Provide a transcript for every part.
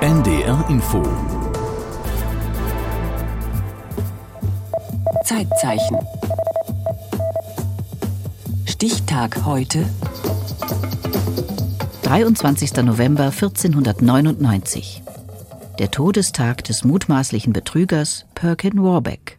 NDR Info. Zeitzeichen. Stichtag heute. 23. November 1499. Der Todestag des mutmaßlichen Betrügers Perkin Warbeck.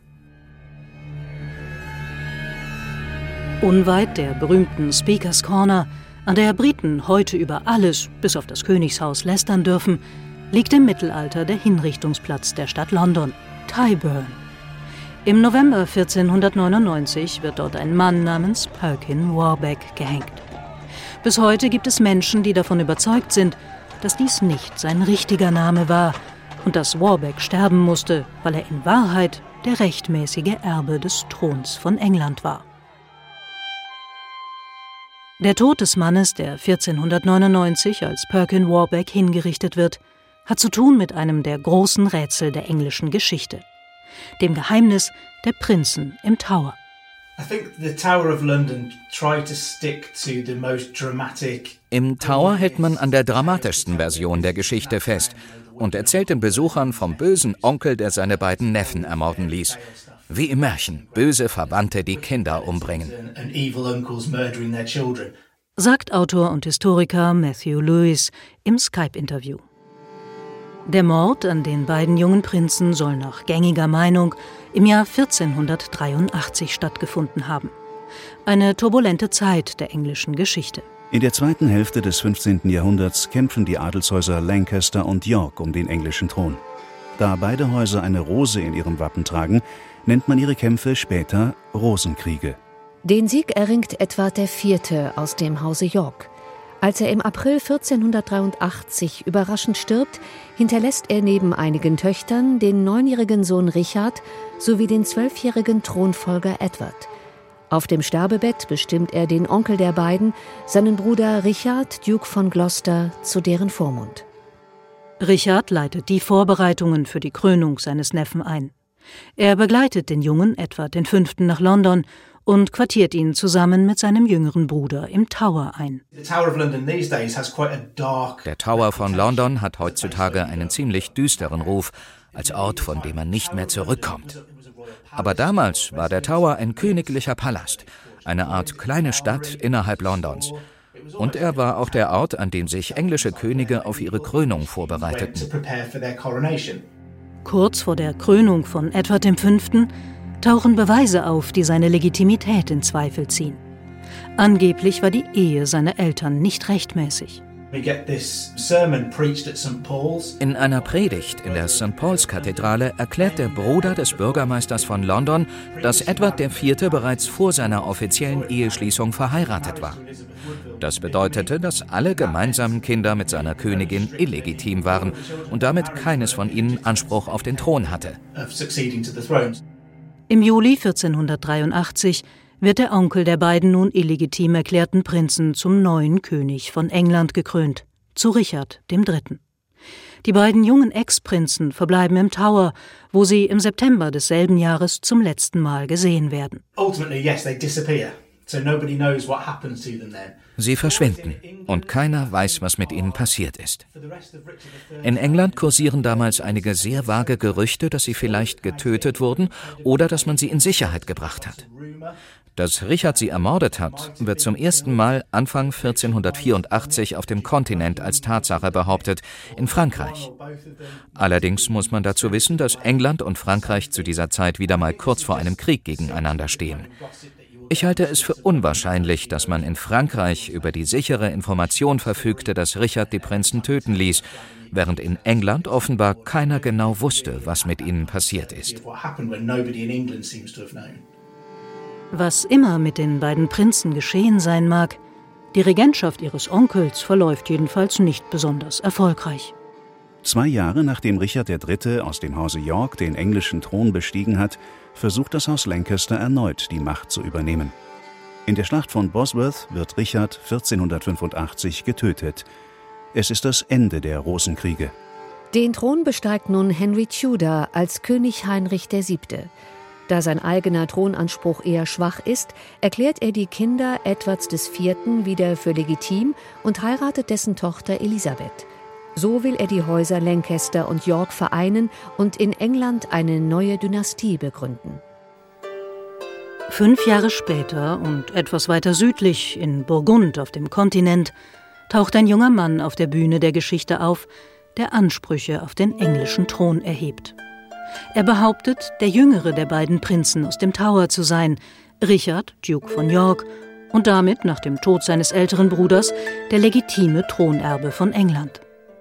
Unweit der berühmten Speakers Corner, an der Briten heute über alles, bis auf das Königshaus, lästern dürfen, liegt im Mittelalter der Hinrichtungsplatz der Stadt London, Tyburn. Im November 1499 wird dort ein Mann namens Perkin Warbeck gehängt. Bis heute gibt es Menschen, die davon überzeugt sind, dass dies nicht sein richtiger Name war und dass Warbeck sterben musste, weil er in Wahrheit der rechtmäßige Erbe des Throns von England war. Der Tod des Mannes, der 1499 als Perkin Warbeck hingerichtet wird, hat zu tun mit einem der großen Rätsel der englischen Geschichte, dem Geheimnis der Prinzen im Tower. Im Tower hält man an der dramatischsten Version der Geschichte fest und erzählt den Besuchern vom bösen Onkel, der seine beiden Neffen ermorden ließ. Wie im Märchen, böse Verwandte, die Kinder umbringen. Sagt Autor und Historiker Matthew Lewis im Skype-Interview. Der Mord an den beiden jungen Prinzen soll nach gängiger Meinung im Jahr 1483 stattgefunden haben. Eine turbulente Zeit der englischen Geschichte. In der zweiten Hälfte des 15. Jahrhunderts kämpfen die Adelshäuser Lancaster und York um den englischen Thron. Da beide Häuser eine Rose in ihrem Wappen tragen, nennt man ihre Kämpfe später Rosenkriege. Den Sieg erringt Edward IV. Aus dem Hause York. Als er im April 1483 überraschend stirbt, hinterlässt er neben einigen Töchtern den 9-jährigen Sohn Richard sowie den 12-jährigen Thronfolger Edward. Auf dem Sterbebett bestimmt er den Onkel der beiden, seinen Bruder Richard, Duke von Gloucester, zu deren Vormund. Richard leitet die Vorbereitungen für die Krönung seines Neffen ein. Er begleitet den jungen Edward V. nach London und quartiert ihn zusammen mit seinem jüngeren Bruder im Tower ein. Der Tower von London hat heutzutage einen ziemlich düsteren Ruf, als Ort, von dem man nicht mehr zurückkommt. Aber damals war der Tower ein königlicher Palast, eine Art kleine Stadt innerhalb Londons. Und er war auch der Ort, an dem sich englische Könige auf ihre Krönung vorbereiteten. Kurz vor der Krönung von Edward V. tauchen Beweise auf, die seine Legitimität in Zweifel ziehen. Angeblich war die Ehe seiner Eltern nicht rechtmäßig. In einer Predigt in der St. Paul's Kathedrale erklärt der Bruder des Bürgermeisters von London, dass Edward IV. Bereits vor seiner offiziellen Eheschließung verheiratet war. Das bedeutete, dass alle gemeinsamen Kinder mit seiner Königin illegitim waren und damit keines von ihnen Anspruch auf den Thron hatte. Im Juli 1483 wird der Onkel der beiden nun illegitim erklärten Prinzen zum neuen König von England gekrönt, zu Richard III. Die beiden jungen Ex-Prinzen verbleiben im Tower, wo sie im September desselben Jahres zum letzten Mal gesehen werden. Sie verschwinden und keiner weiß, was mit ihnen passiert ist. In England kursieren damals einige sehr vage Gerüchte, dass sie vielleicht getötet wurden oder dass man sie in Sicherheit gebracht hat. Dass Richard sie ermordet hat, wird zum ersten Mal Anfang 1484 auf dem Kontinent als Tatsache behauptet, in Frankreich. Allerdings muss man dazu wissen, dass England und Frankreich zu dieser Zeit wieder mal kurz vor einem Krieg gegeneinander stehen. Ich halte es für unwahrscheinlich, dass man in Frankreich über die sichere Information verfügte, dass Richard die Prinzen töten ließ, während in England offenbar keiner genau wusste, was mit ihnen passiert ist. Was immer mit den beiden Prinzen geschehen sein mag, die Regentschaft ihres Onkels verläuft jedenfalls nicht besonders erfolgreich. 2 Jahre nachdem Richard III. Aus dem Hause York den englischen Thron bestiegen hat, versucht das Haus Lancaster erneut, die Macht zu übernehmen. In der Schlacht von Bosworth wird Richard 1485 getötet. Es ist das Ende der Rosenkriege. Den Thron besteigt nun Henry Tudor als König Heinrich VII. Da sein eigener Thronanspruch eher schwach ist, erklärt er die Kinder Edwards IV. Wieder für legitim und heiratet dessen Tochter Elisabeth. So will er die Häuser Lancaster und York vereinen und in England eine neue Dynastie begründen. 5 Jahre später und etwas weiter südlich, in Burgund auf dem Kontinent, taucht ein junger Mann auf der Bühne der Geschichte auf, der Ansprüche auf den englischen Thron erhebt. Er behauptet, der jüngere der beiden Prinzen aus dem Tower zu sein, Richard, Duke von York, und damit nach dem Tod seines älteren Bruders der legitime Thronerbe von England.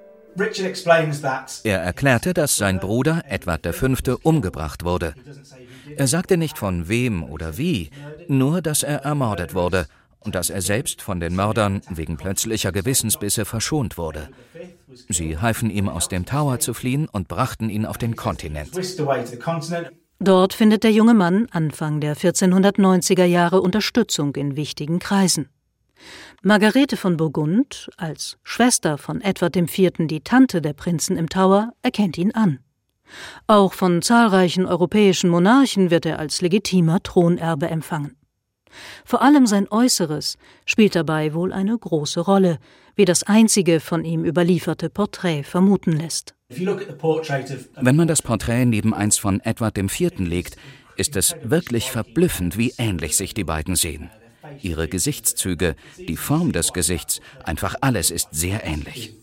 Er erklärte, dass sein Bruder, Edward V., umgebracht wurde. Er sagte nicht von wem oder wie, nur dass er ermordet wurde und dass er selbst von den Mördern wegen plötzlicher Gewissensbisse verschont wurde. Sie halfen ihm, aus dem Tower zu fliehen und brachten ihn auf den Kontinent. Dort findet der junge Mann Anfang der 1490er Jahre Unterstützung in wichtigen Kreisen. Margarete von Burgund, als Schwester von Edward IV., die Tante der Prinzen im Tower, erkennt ihn an. Auch von zahlreichen europäischen Monarchen wird er als legitimer Thronerbe empfangen. Vor allem sein Äußeres spielt dabei wohl eine große Rolle, wie das einzige von ihm überlieferte Porträt vermuten lässt. Wenn man das Porträt neben eins von Edward IV. Legt, ist es wirklich verblüffend, wie ähnlich sich die beiden sehen. Ihre Gesichtszüge, die Form des Gesichts, einfach alles ist sehr ähnlich.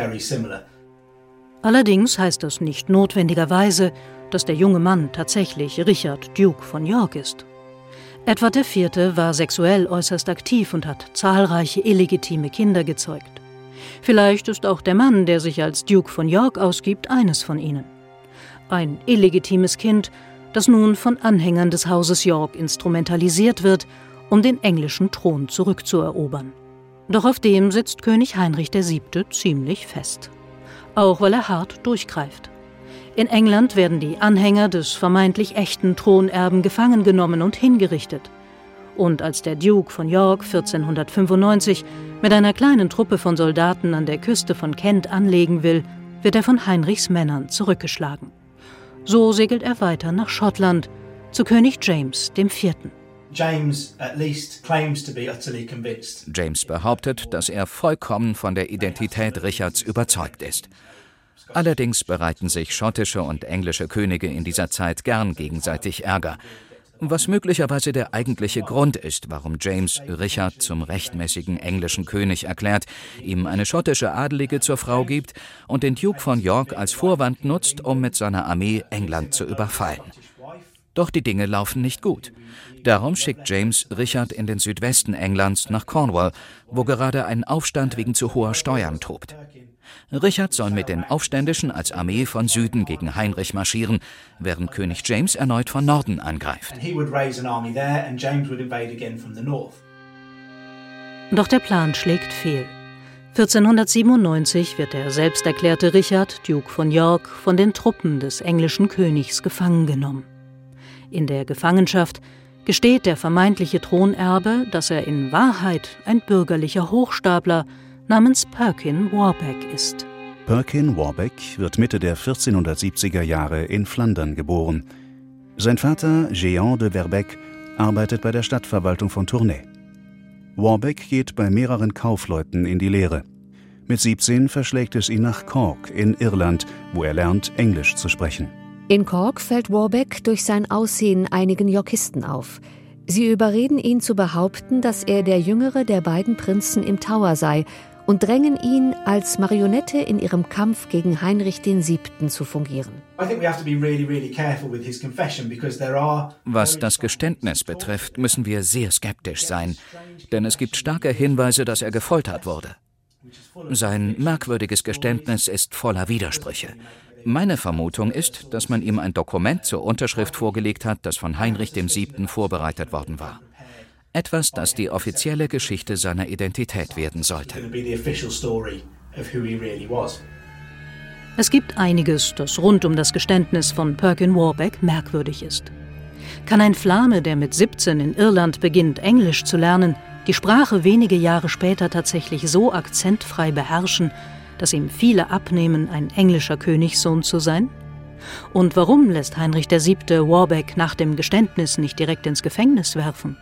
Allerdings heißt das nicht notwendigerweise, dass der junge Mann tatsächlich Richard, Duke von York ist. Edward IV. War sexuell äußerst aktiv und hat zahlreiche illegitime Kinder gezeugt. Vielleicht ist auch der Mann, der sich als Duke von York ausgibt, eines von ihnen. Ein illegitimes Kind, das nun von Anhängern des Hauses York instrumentalisiert wird, um den englischen Thron zurückzuerobern. Doch auf dem sitzt König Heinrich VII. Ziemlich fest. Auch weil er hart durchgreift. In England werden die Anhänger des vermeintlich echten Thronerben gefangen genommen und hingerichtet. Und als der Duke von York 1495 mit einer kleinen Truppe von Soldaten an der Küste von Kent anlegen will, wird er von Heinrichs Männern zurückgeschlagen. So segelt er weiter nach Schottland, zu König James IV. James behauptet, dass er vollkommen von der Identität Richards überzeugt ist. Allerdings bereiten sich schottische und englische Könige in dieser Zeit gern gegenseitig Ärger, was möglicherweise der eigentliche Grund ist, warum James Richard zum rechtmäßigen englischen König erklärt, ihm eine schottische Adelige zur Frau gibt und den Duke von York als Vorwand nutzt, um mit seiner Armee England zu überfallen. Doch die Dinge laufen nicht gut. Darum schickt James Richard in den Südwesten Englands nach Cornwall, wo gerade ein Aufstand wegen zu hoher Steuern tobt. Richard soll mit den Aufständischen als Armee von Süden gegen Heinrich marschieren, während König James erneut von Norden angreift. Doch der Plan schlägt fehl. 1497 wird der selbsterklärte Richard, Duke von York, von den Truppen des englischen Königs gefangen genommen. In der Gefangenschaft gesteht der vermeintliche Thronerbe, dass er in Wahrheit ein bürgerlicher Hochstapler namens Perkin Warbeck ist. Perkin Warbeck wird Mitte der 1470er Jahre in Flandern geboren. Sein Vater, Jean de Verbeck, arbeitet bei der Stadtverwaltung von Tournai. Warbeck geht bei mehreren Kaufleuten in die Lehre. Mit 17 verschlägt es ihn nach Cork in Irland, wo er lernt, Englisch zu sprechen. In Cork fällt Warbeck durch sein Aussehen einigen Yorkisten auf. Sie überreden ihn zu behaupten, dass er der jüngere der beiden Prinzen im Tower sei und drängen ihn, als Marionette in ihrem Kampf gegen Heinrich VII. Zu fungieren. Was das Geständnis betrifft, müssen wir sehr skeptisch sein, denn es gibt starke Hinweise, dass er gefoltert wurde. Sein merkwürdiges Geständnis ist voller Widersprüche. Meine Vermutung ist, dass man ihm ein Dokument zur Unterschrift vorgelegt hat, das von Heinrich VII. Vorbereitet worden war. Etwas, das die offizielle Geschichte seiner Identität werden sollte. Es gibt einiges, das rund um das Geständnis von Perkin Warbeck merkwürdig ist. Kann ein Flame, der mit 17 in Irland beginnt, Englisch zu lernen, die Sprache wenige Jahre später tatsächlich so akzentfrei beherrschen, dass ihm viele abnehmen, ein englischer Königssohn zu sein? Und warum lässt Heinrich VII. Warbeck nach dem Geständnis nicht direkt ins Gefängnis werfen?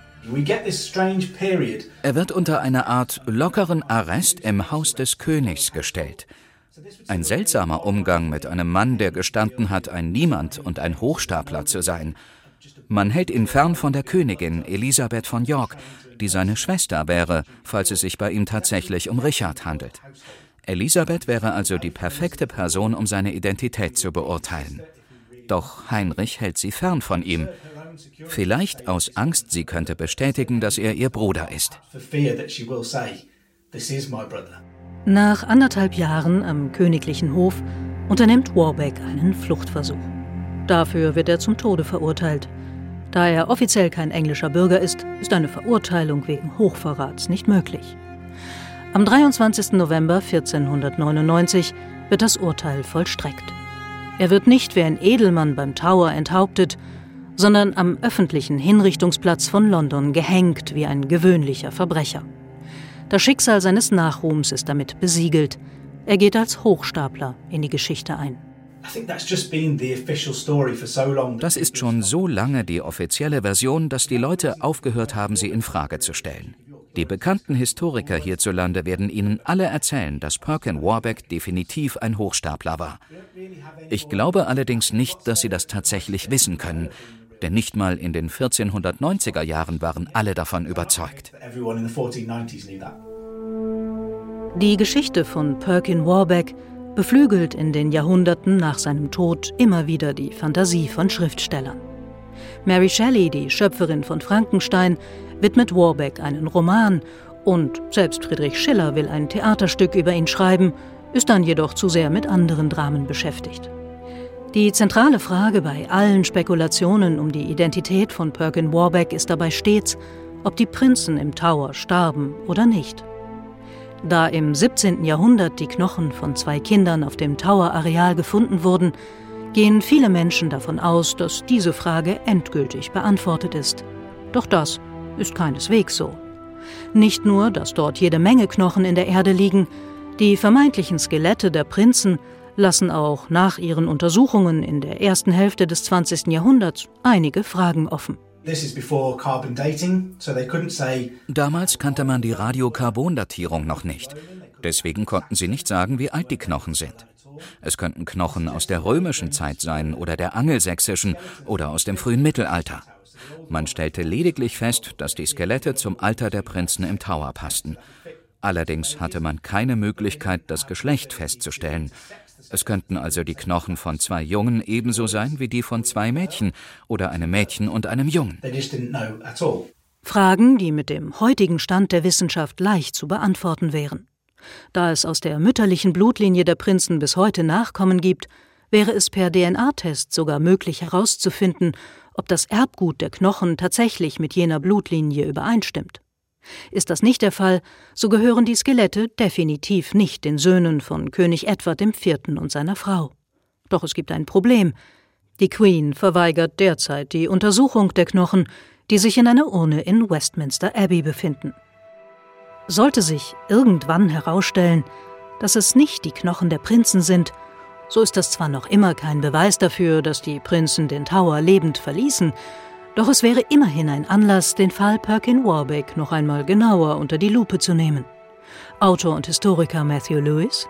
Er wird unter einer Art lockeren Arrest im Haus des Königs gestellt. Ein seltsamer Umgang mit einem Mann, der gestanden hat, ein Niemand und ein Hochstapler zu sein. Man hält ihn fern von der Königin Elisabeth von York, die seine Schwester wäre, falls es sich bei ihm tatsächlich um Richard handelt. Elisabeth wäre also die perfekte Person, um seine Identität zu beurteilen. Doch Heinrich hält sie fern von ihm. Vielleicht aus Angst, sie könnte bestätigen, dass er ihr Bruder ist. Nach 1,5 Jahren am königlichen Hof unternimmt Warbeck einen Fluchtversuch. Dafür wird er zum Tode verurteilt. Da er offiziell kein englischer Bürger ist, ist eine Verurteilung wegen Hochverrats nicht möglich. Am 23. November 1499 wird das Urteil vollstreckt. Er wird nicht wie ein Edelmann beim Tower enthauptet, sondern am öffentlichen Hinrichtungsplatz von London gehängt wie ein gewöhnlicher Verbrecher. Das Schicksal seines Nachruhms ist damit besiegelt. Er geht als Hochstapler in die Geschichte ein. Das ist schon so lange die offizielle Version, dass die Leute aufgehört haben, sie in Frage zu stellen. Die bekannten Historiker hierzulande werden Ihnen alle erzählen, dass Perkin Warbeck definitiv ein Hochstapler war. Ich glaube allerdings nicht, dass Sie das tatsächlich wissen können, denn nicht mal in den 1490er Jahren waren alle davon überzeugt. Die Geschichte von Perkin Warbeck beflügelt in den Jahrhunderten nach seinem Tod immer wieder die Fantasie von Schriftstellern. Mary Shelley, die Schöpferin von Frankenstein, widmet Warbeck einen Roman und selbst Friedrich Schiller will ein Theaterstück über ihn schreiben, ist dann jedoch zu sehr mit anderen Dramen beschäftigt. Die zentrale Frage bei allen Spekulationen um die Identität von Perkin Warbeck ist dabei stets, ob die Prinzen im Tower starben oder nicht. Da im 17. Jahrhundert die Knochen von 2 Kindern auf dem Tower-Areal gefunden wurden, gehen viele Menschen davon aus, dass diese Frage endgültig beantwortet ist. Doch das ist keineswegs so. Nicht nur, dass dort jede Menge Knochen in der Erde liegen, die vermeintlichen Skelette der Prinzen lassen auch nach ihren Untersuchungen in der ersten Hälfte des 20. Jahrhunderts einige Fragen offen. Damals kannte man die Radiokarbondatierung noch nicht. Deswegen konnten sie nicht sagen, wie alt die Knochen sind. Es könnten Knochen aus der römischen Zeit sein oder der angelsächsischen oder aus dem frühen Mittelalter. Man stellte lediglich fest, dass die Skelette zum Alter der Prinzen im Tower passten. Allerdings hatte man keine Möglichkeit, das Geschlecht festzustellen. Es könnten also die Knochen von 2 Jungen ebenso sein wie die von 2 Mädchen oder einem Mädchen und einem Jungen. Fragen, die mit dem heutigen Stand der Wissenschaft leicht zu beantworten wären. Da es aus der mütterlichen Blutlinie der Prinzen bis heute Nachkommen gibt, wäre es per DNA-Test sogar möglich herauszufinden, ob das Erbgut der Knochen tatsächlich mit jener Blutlinie übereinstimmt. Ist das nicht der Fall, so gehören die Skelette definitiv nicht den Söhnen von König Edward IV. Und seiner Frau. Doch es gibt ein Problem. Die Queen verweigert derzeit die Untersuchung der Knochen, die sich in einer Urne in Westminster Abbey befinden. Sollte sich irgendwann herausstellen, dass es nicht die Knochen der Prinzen sind, so ist das zwar noch immer kein Beweis dafür, dass die Prinzen den Tower lebend verließen, doch es wäre immerhin ein Anlass, den Fall Perkin Warbeck noch einmal genauer unter die Lupe zu nehmen. Autor und Historiker Matthew Lewis: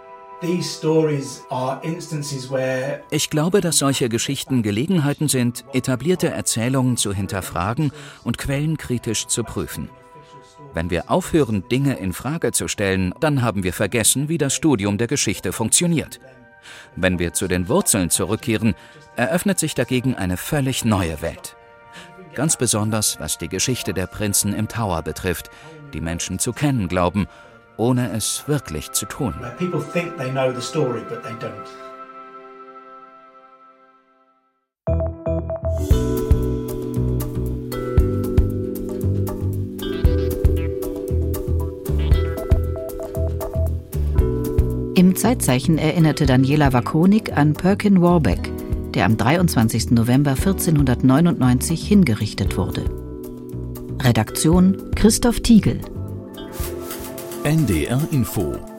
Ich glaube, dass solche Geschichten Gelegenheiten sind, etablierte Erzählungen zu hinterfragen und quellenkritisch zu prüfen. Wenn wir aufhören, Dinge in Frage zu stellen, dann haben wir vergessen, wie das Studium der Geschichte funktioniert. Wenn wir zu den Wurzeln zurückkehren, eröffnet sich dagegen eine völlig neue Welt. Ganz besonders, was die Geschichte der Prinzen im Tower betrifft, die Menschen zu kennen glauben, ohne es wirklich zu tun. Im Zeitzeichen erinnerte Daniela Wakonik an Perkin Warbeck, der am 23. November 1499 hingerichtet wurde. Redaktion Christoph Tiegel. NDR Info